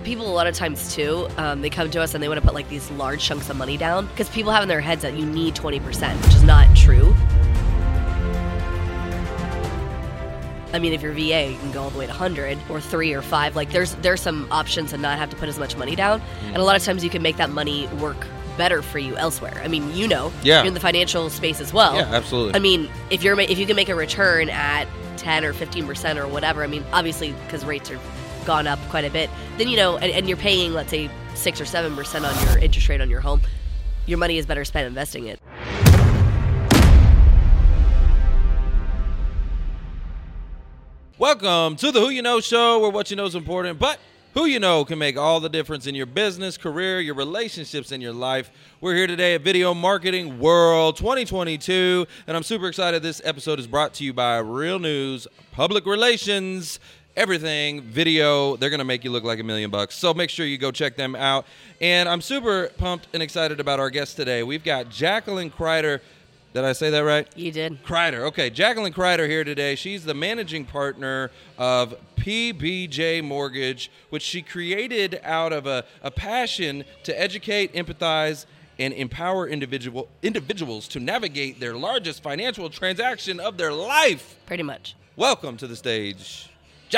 People a lot of times too, they come to us and they want to put like these large chunks of money down because people have in their heads that you need 20%, which is not true. I mean, if you're VA, you can go all the way to 100 or 3 or 5. Like there's some options to not have to put as much money down. And a lot of times you can make that money work better for you elsewhere. I mean, you're in the financial space as well. Yeah, absolutely. I mean, if you can make a return at 10 or 15% or whatever, I mean, obviously because rates are gone up quite a bit, then and you're paying, let's say, 6 or 7% on your interest rate on your home, your money is better spent investing it. Welcome to the Who You Know Show, where what you know is important, but who you know can make all the difference in your business, career, your relationships, and your life. We're here today at Video Marketing World 2022, and I'm super excited. This episode is brought to you by Real News Public Relations. Everything video, they're going to make you look like $1 million. So make sure you go check them out. And I'm super pumped and excited about our guest today. We've got Jacqueline Kreider. Did I say that right? You did. Kreider. Okay, Jacqueline Kreider here today. She's the managing partner of PBJ Mortgage, which she created out of a passion to educate, empathize, and empower individuals to navigate their largest financial transaction of their life. Pretty much. Welcome to the stage,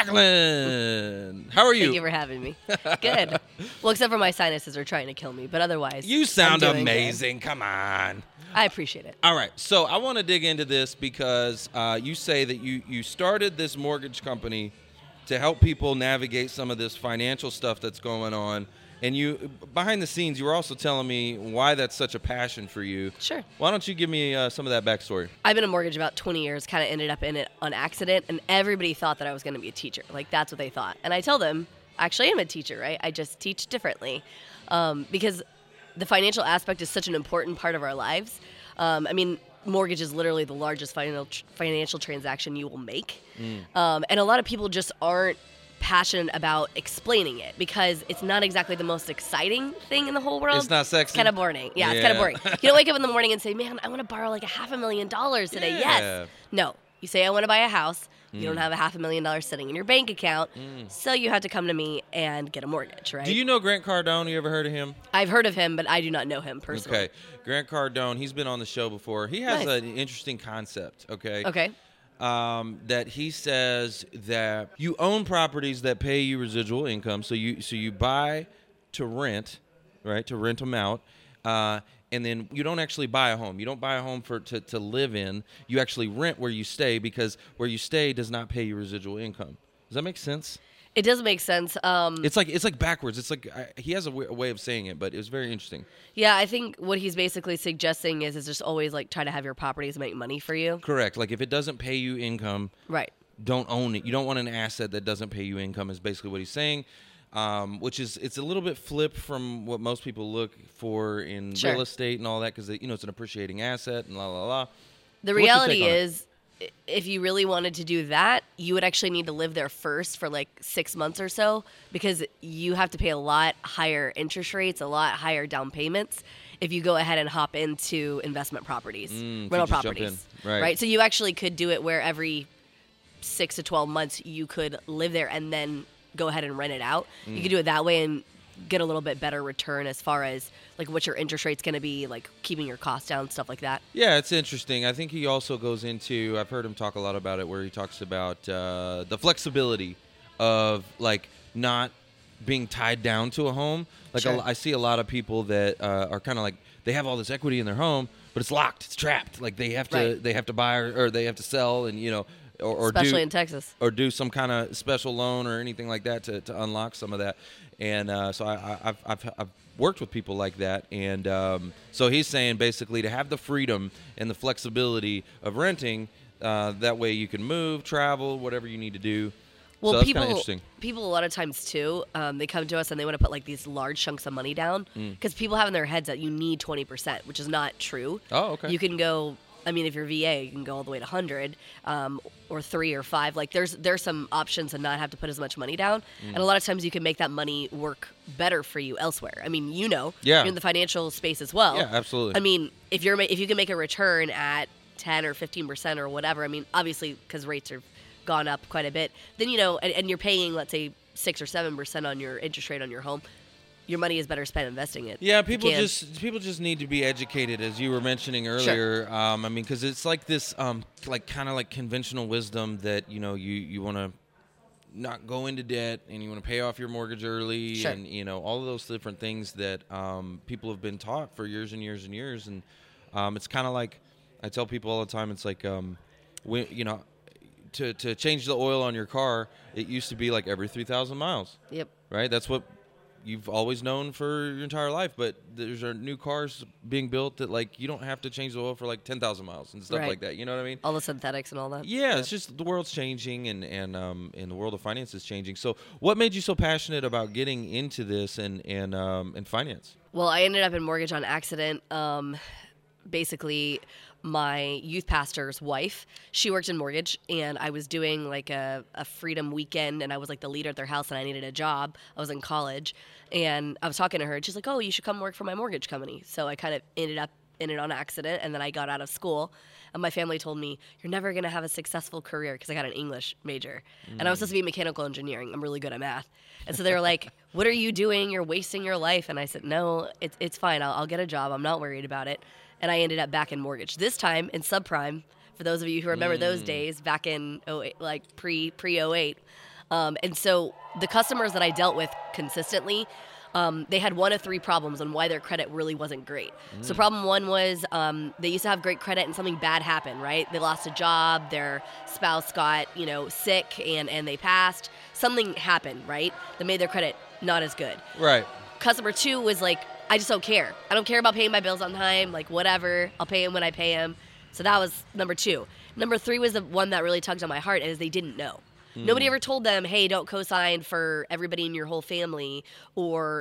Jacqueline. How are you? Thank you for having me. Good. Well, except for my sinuses are trying to kill me, but otherwise, you sound I'm doing amazing. Good. Come on. I appreciate it. All right, so I want to dig into this because you say that you started this mortgage company to help people navigate some of this financial stuff that's going on. And you, behind the scenes, you were also telling me why that's such a passion for you. Sure. Why don't you give me some of that backstory? I've been in mortgage about 20 years, kind of ended up in it on accident, and everybody thought that I was going to be a teacher. Like, that's what they thought. And I tell them, actually, I'm a teacher, right? I just teach differently because the financial aspect is such an important part of our lives. I mean, mortgage is literally the largest financial transaction you will make. And a lot of people just aren't passionate about explaining it because it's not exactly the most exciting thing in the whole world. It's not sexy. It's kind of boring. Yeah, it's kind of boring. You don't wake up in the morning and say, man, I want to borrow like $500,000 today. Yeah. Yes. No. You say, I want to buy a house. You don't have $500,000 sitting in your bank account, so you have to come to me and get a mortgage, right? Do you know Grant Cardone? You ever heard of him? I've heard of him, but I do not know him personally. Okay. Grant Cardone, he's been on the show before. He has an interesting concept, okay? Okay. That he says that you own properties that pay you residual income. So you buy to rent, right? To rent them out. And then you don't actually buy a home. You don't buy a home to live in. You actually rent where you stay because where you stay does not pay you residual income. Does that make sense? It does make sense. It's like backwards. It's like he has a way of saying it, but it was very interesting. Yeah, I think what he's basically suggesting is just always like try to have your properties make money for you. Correct. Like if it doesn't pay you income, right? Don't own it. You don't want an asset that doesn't pay you income. Is basically what he's saying. Which is it's a little bit flipped from what most people look for in real estate and all that because it's an appreciating asset and la la la. The reality is, if you really wanted to do that, you would actually need to live there first for like 6 months or so because you have to pay a lot higher interest rates, a lot higher down payments if you go ahead and hop into investment properties, rental properties, right? So you actually could do it where every 6 to 12 months you could live there and then go ahead and rent it out. You could do it that way and get a little bit better return as far as like what your interest rate's going to be, like keeping your costs down, stuff like that. Yeah, it's interesting. I think he also goes into, I've heard him talk a lot about it, where he talks about the flexibility of like not being tied down to a home. Like I see a lot of people that are kind of like, they have all this equity in their home, but it's locked, it's trapped. Like they have to buy or they have to sell and, or especially in Texas, or do some kind of special loan or anything like that to unlock some of that. And so I've worked with people like that, and so he's saying basically to have the freedom and the flexibility of renting. That way you can move, travel, whatever you need to do. Well, so that's kind of interesting. People a lot of times too, they come to us and they want to put like these large chunks of money down because people have in their heads that you need 20%, which is not true. Oh, okay. You can go. I mean, if you're VA, you can go all the way to 100 or 3 or 5. Like there's some options to not have to put as much money down. And a lot of times you can make that money work better for you elsewhere. I mean, you're in the financial space as well. Yeah, absolutely. I mean, if you can make a return at 10 or 15% or whatever, I mean, obviously because rates are gone up quite a bit, then and you're paying, let's say, 6 or 7% on your interest rate on your home, your money is better spent investing it. Yeah, people just need to be educated, as you were mentioning earlier. Sure. I mean, because it's like this, like kind of like conventional wisdom that you want to not go into debt and you want to pay off your mortgage early, Sure. and all of those different things that people have been taught for years and years and years, and it's kind of like I tell people all the time. It's like to change the oil on your car, it used to be like every 3,000 miles. Yep. Right? That's what you've always known for your entire life, but there's new cars being built that like you don't have to change the oil for like 10,000 miles and stuff Right. like that. You know what I mean? All the synthetics and all that. Yeah, it's just the world's changing, and the world of finance is changing. So, what made you so passionate about getting into this and finance? Well, I ended up in mortgage on accident. Basically, my youth pastor's wife, she worked in mortgage, and I was doing like a freedom weekend, and I was like the leader at their house, and I needed a job. I was in college, and I was talking to her, and she's like, "Oh, you should come work for my mortgage company." So I kind of ended up in it on accident, and then I got out of school, and my family told me, "You're never going to have a successful career," because I got an English major, and I was supposed to be mechanical engineering. I'm really good at math. And so they were like, "What are you doing? You're wasting your life." And I said, "No, it's fine. I'll get a job. I'm not worried about it." And I ended up back in mortgage, this time in subprime, for those of you who remember those days, back in 08, like pre-08. And so the customers that I dealt with consistently, they had one of three problems on why their credit really wasn't great. So problem one was they used to have great credit and something bad happened, right? They lost a job, their spouse got, sick and they passed. Something happened, right, that made their credit not as good. Right. Customer two was like, I just don't care. I don't care about paying my bills on time, like whatever. I'll pay them when I pay them. So that was number two. Number three was the one that really tugged on my heart, is they didn't know. Nobody ever told them, hey, don't co-sign for everybody in your whole family, or,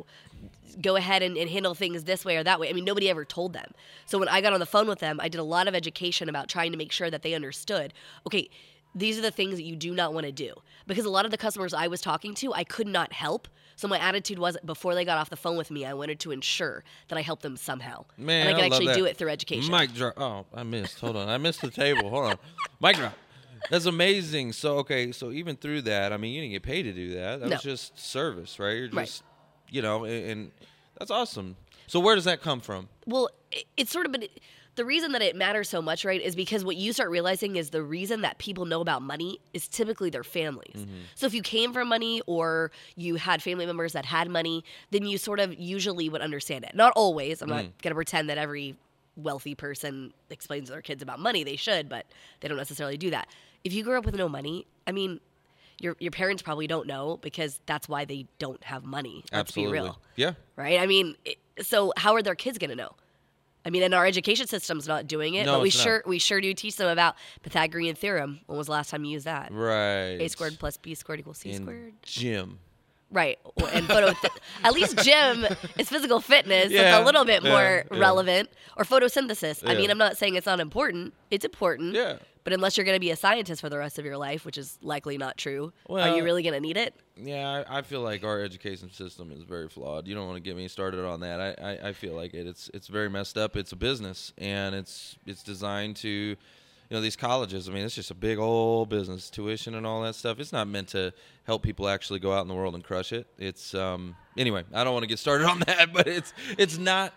go ahead and handle things this way or that way. I mean, nobody ever told them. So when I got on the phone with them, I did a lot of education about trying to make sure that they understood, okay, these are the things that you do not want to do. Because a lot of the customers I was talking to, I could not help. So my attitude was, before they got off the phone with me, I wanted to ensure that I helped them somehow. Man, and I could love actually that. do it through education. Mic drop. Oh, I missed. Hold on. I missed the table. Hold on. Mic drop. That's amazing. So, okay, so even through that, I mean, you didn't get paid to do that. That No. was just service, right? You're Right. just, and that's awesome. So where does that come from? Well, it's sort of been... The reason that it matters so much, right, is because what you start realizing is the reason that people know about money is typically their families. So if you came from money or you had family members that had money, then you sort of usually would understand it. Not always. I'm not going to pretend that every wealthy person explains to their kids about money. They should, but they don't necessarily do that. If you grew up with no money, I mean, your parents probably don't know, because that's why they don't have money. Let's Absolutely. be real. Yeah. Right? I mean, so how are their kids going to know? I mean, and our education system's not doing it, No, but it's we sure do teach them about Pythagorean theorem. When was the last time you used that? Right. A squared plus B squared equals C In squared. gym. Right. And at least gym is physical fitness. So Yeah, it's a little bit more yeah. relevant. Or photosynthesis. I Yeah. mean, I'm not saying it's not important. It's important. Yeah. But unless you're going to be a scientist for the rest of your life, which is likely not true, are Well, you really going to need it? Yeah, I feel like our education system is very flawed. You don't want to get me started on that. I feel like it's very messed up. It's a business, and it's designed to, these colleges. I mean, it's just a big old business, tuition and all that stuff. It's not meant to help people actually go out in the world and crush it. It's anyway. I don't want to get started on that, but it's not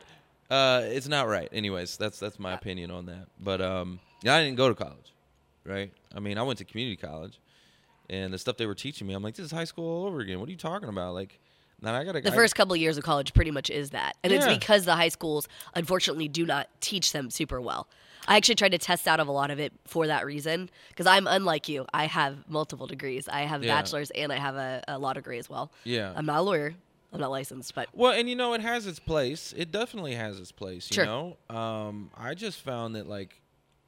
right. Anyways, that's my opinion on that. But I didn't go to college, right? I mean, I went to community college. And the stuff they were teaching me, I'm like, this is high school all over again. What are you talking about? Like, now I gotta. The first couple of years of college pretty much is that. And it's Yeah. because the high schools, unfortunately, do not teach them super well. I actually tried to test out of a lot of it for that reason, because I'm unlike you. I have multiple degrees. I have a Yeah. bachelor's and I have a law degree as well. Yeah. I'm not a lawyer. I'm not licensed, but Well, and it has its place. It definitely has its place. Sure. I just found that, like,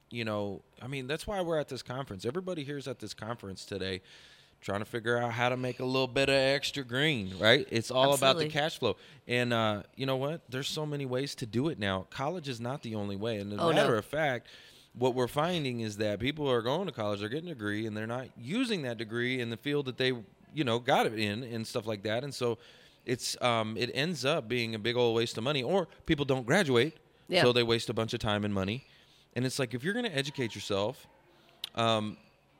I mean, that's why we're at this conference. Everybody here's at this conference today trying to figure out how to make a little bit of extra green, right? It's all about the Absolutely. cash flow. And you know what? There's so many ways to do it now. College is not the only way. And as a Oh, no. matter of fact, what we're finding is that people are going to college, they're getting a degree, and they're not using that degree in the field that they, got it in and stuff like that. And so it ends up being a big old waste of money. Or people don't graduate, Yeah. so they waste a bunch of time and money. And it's like, if you're going to educate yourself,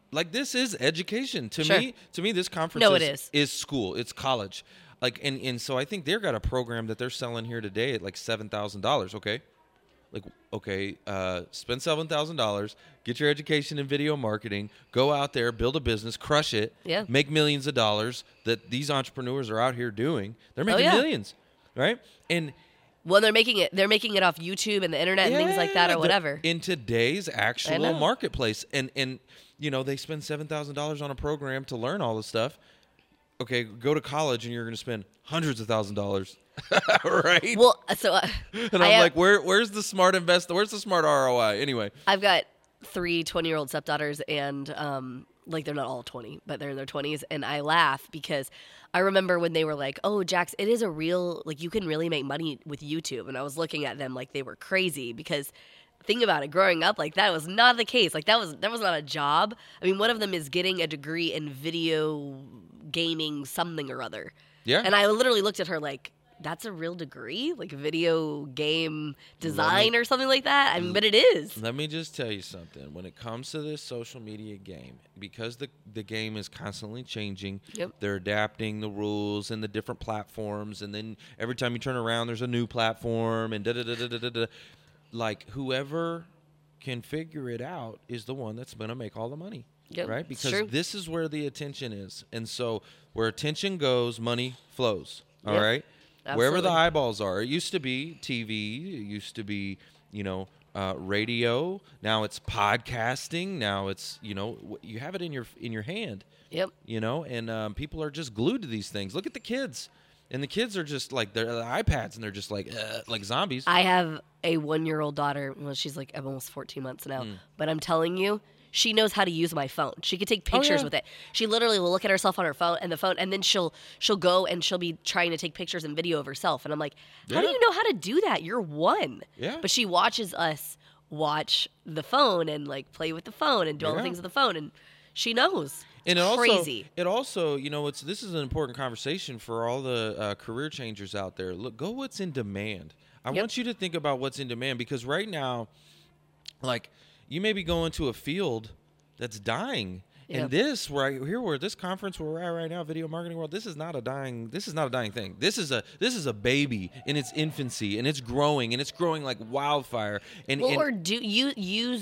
like this is education to Sure. me. To me, this conference No, it is school. It's college. Like, and so I think they've got a program that they're selling here today at like $7,000. Okay. Like, okay, spend $7,000, get your education in video marketing, go out there, build a business, crush it, Yeah. make millions of dollars that these entrepreneurs are out here doing. They're making yeah. millions, right? And Well, they're making it off YouTube and the internet and things like that or whatever. In today's I actual know. marketplace, and they spend $7,000 on a program to learn all this stuff. Okay, go to college and you're going to spend hundreds of $1,000s, right? Well, so and I'm like, where's the smart investor? Where's the smart ROI? Anyway, I've got 3 20-year-old stepdaughters, and like they're not all 20, but they're in their 20s, and I laugh because I remember when they were like, "Oh, Jax, it is a real, like, you can really make money with YouTube," and I was looking at them like they were crazy because. Think about it. Growing up, like that was not the case. Like that was not a job. I mean, one of them is getting a degree in video gaming something or other. yeah. And I literally looked at her like, that's a real degree? Like video game design or something like that? I mean, but it is. Let me just tell you something. When it comes to this social media game, because the game is constantly changing, Yep. they're adapting the rules and the different platforms, and then every time you turn around, there's a new platform, and da-da-da-da-da-da. Like, whoever can figure it out is the one that's going to make all the money, Yep, right? it's Because true. this is where the attention is. And so where attention goes, money flows, all Yep, right? Wherever the absolutely. eyeballs are. It used to be TV. It used to be, radio. Now it's podcasting. Now it's, you have it in your hand, Yep. and people are just glued to these things. Look at the kids. And the kids are just like, they're the iPads, and they're just like zombies. I have a 1-year-old daughter. Well, she's like almost 14 months now. But I'm telling you, she knows how to use my phone. She could take pictures yeah. with it. She literally will look at herself on her phone, and then she'll go and she'll be trying to take pictures and video of herself. And I'm like, how do Yeah. you know how to do that? You're 1. Yeah. But she watches us watch the phone and like play with the phone and do all the Yeah. things with the phone, and she knows. And It's it crazy. also, this is an important conversation for all the career changers out there. Look, go what's in demand. I Yep. want you to think about what's in demand, because right now, like, you may be going to a field that's dying. Yep. And this where this conference where we're at right now, Video Marketing World, this is not a dying thing. This is a baby in its infancy, and it's growing like wildfire. And Or do you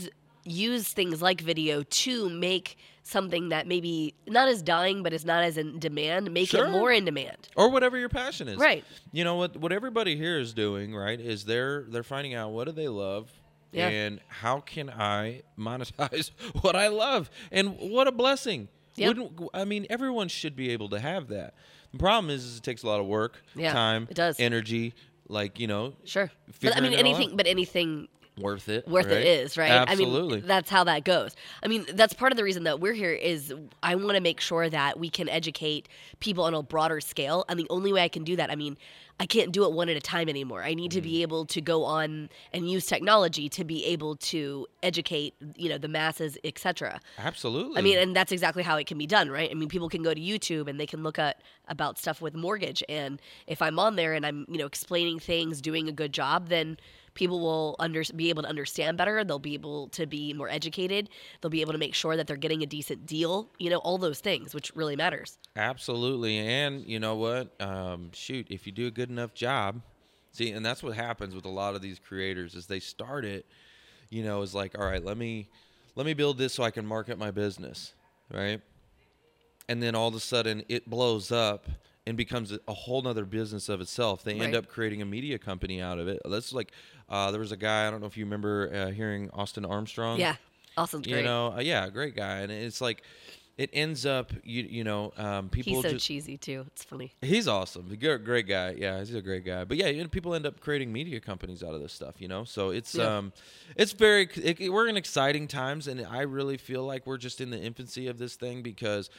use things like video to make something that maybe not as dying, but is not as in demand, make Sure. it more in demand. or whatever your passion is. Right. You know what everybody here is doing, right, is they're finding out what do they love, Yeah. and how can I monetize what I love? And what a blessing. Yep. Everyone should be able to have that. The problem is it takes a lot of work, Yeah, time, it does. energy, Sure. But I figuring mean, it all out. anything worth it. worth right? it is, right? Absolutely. I mean, that's how that goes. I mean, that's part of the reason that we're here is I want to make sure that we can educate people on a broader scale. And the only way I can do that, I mean, I can't do it one at a time anymore. I need to be able to go on and use technology to be able to educate, the masses, etc. Absolutely. I mean, and that's exactly how it can be done, right? I mean, people can go to YouTube and they can look at about stuff with mortgage. And if I'm on there and I'm, explaining things, doing a good job, then people will be able to understand better. They'll be able to be more educated. They'll be able to make sure that they're getting a decent deal, all those things, which really matters. Absolutely. And you know what? If you do a good enough job, see, and that's what happens with a lot of these creators is they start it, is like, all right, let me build this so I can market my business, right? And then all of a sudden it blows up and becomes a whole nother business of itself. They end Right. up creating a media company out of it. That's like, there was a guy, I don't know if you remember hearing Austin Armstrong. Yeah. Austin's great. Great guy. And it's like, it ends up, people He's so just, cheesy too. It's funny. he's awesome. Great guy. Yeah, he's a great guy. But yeah, people end up creating media companies out of this stuff, So it's Yeah. we're in exciting times, and I really feel like we're just in the infancy of this thing because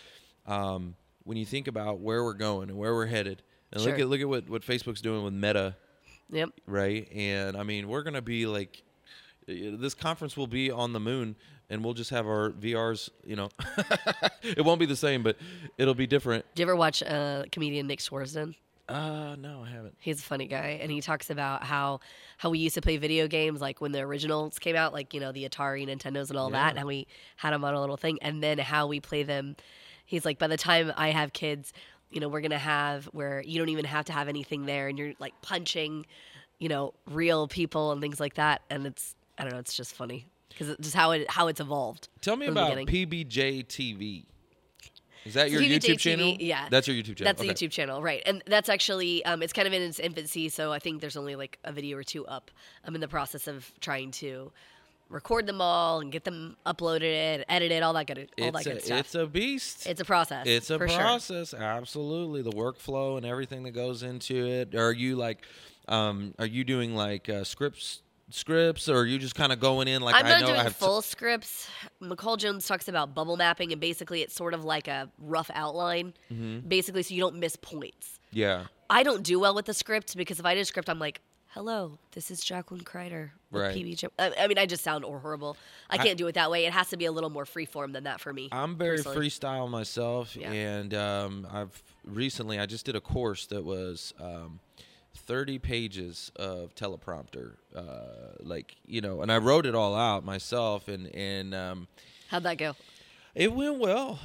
when you think about where we're going and where we're headed, and Sure. look at what Facebook's doing with Meta, Yep. right? And I mean, we're gonna be like, this conference will be on the moon, and we'll just have our VRs. It won't be the same, but it'll be different. Did you ever watch comedian Nick Swartzen? No, I haven't. He's a funny guy, and he talks about how we used to play video games, like when the originals came out, like, the Atari, Nintendos, and all that, and how we had them on a little thing, and then how we play them. He's like, by the time I have kids, we're going to have where you don't even have to have anything there, and you're, like, punching, real people and things like that, and I don't know, it's just funny, because it's just how it's evolved. Tell me about PBJ TV. Is that your PBJ YouTube TV, channel? Yeah. That's your YouTube channel. That's the YouTube channel, right. And that's actually, it's kind of in its infancy, so I think there's only like a video or two up. I'm in the process of trying to record them all and get them uploaded, edited, all that good stuff. It's a beast. It's a process. It's a process, sure. Absolutely. The workflow and everything that goes into it. Are you like, are you doing like scripts, or are you just kind of going in like I'm not doing full scripts. Nicole Jones talks about bubble mapping, and basically it's sort of like a rough outline, basically, so you don't miss points. Yeah. I don't do well with the script, because if I do a script, I'm like, hello, this is Jacqueline Kreider with PBJ. I mean, I just sound horrible. I can't do it that way. It has to be a little more freeform than that for me. I'm very personally. freestyle myself, and I just did a course that was 30 pages of teleprompter, and I wrote it all out myself, and how'd that go? It went well.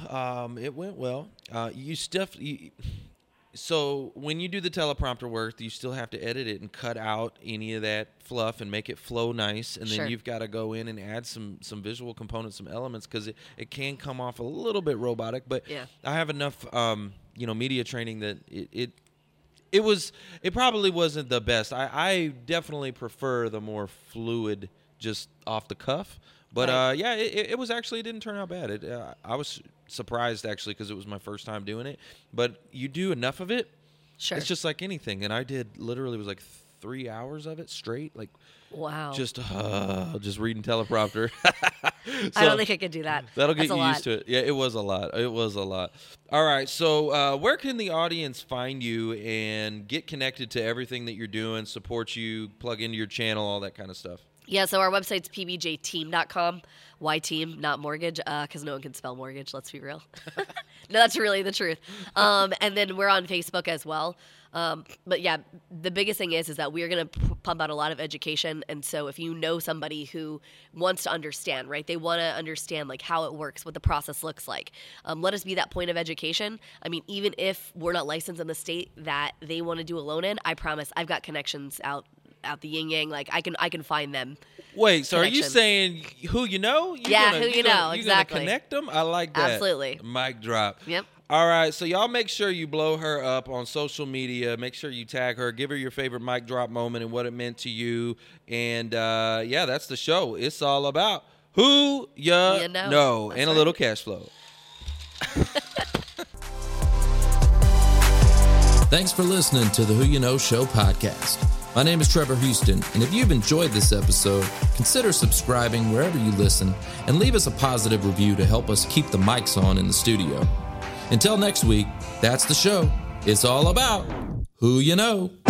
So when you do the teleprompter work, you still have to edit it and cut out any of that fluff and make it flow nice, and then you've got to go in and add some visual components, some elements, because it can come off a little bit robotic, but I have enough media training that it probably wasn't the best. I definitely prefer the more fluid, just off the cuff. But it was actually, it didn't turn out bad. I was surprised actually, because it was my first time doing it. But you do enough of it, it's just like anything. And I did literally, it was like 3 hours of it straight, like wow, just reading teleprompter. So I don't think I could do that. That'll get you used to it. Yeah, it was a lot. All right, so where can the audience find you and get connected to everything that you're doing, support you, plug into your channel, all that kind of stuff? Yeah, so our website's pbjteam.com. Why team, not mortgage? Because no one can spell mortgage, let's be real. No, that's really the truth. And then we're on Facebook as well. But yeah, the biggest thing is that we're going to pump out a lot of education. And so if you know somebody who wants to understand, right, they want to understand like how it works, what the process looks like, let us be that point of education. I mean, even if we're not licensed in the state that they want to do a loan in, I promise I've got connections out the yin yang, like I can find them. Wait, so are you saying who you know? Who you know, exactly. You're gonna connect them? I like that. Absolutely. Mic drop. Yep. All right, so y'all make sure you blow her up on social media. Make sure you tag her. Give her your favorite mic drop moment and what it meant to you. And that's the show. It's all about who you know. And a little cash flow. Thanks for listening to the Who You Know Show podcast. My name is Trevor Houston, and if you've enjoyed this episode, consider subscribing wherever you listen and leave us a positive review to help us keep the mics on in the studio. Until next week, that's the show. It's all about who you know.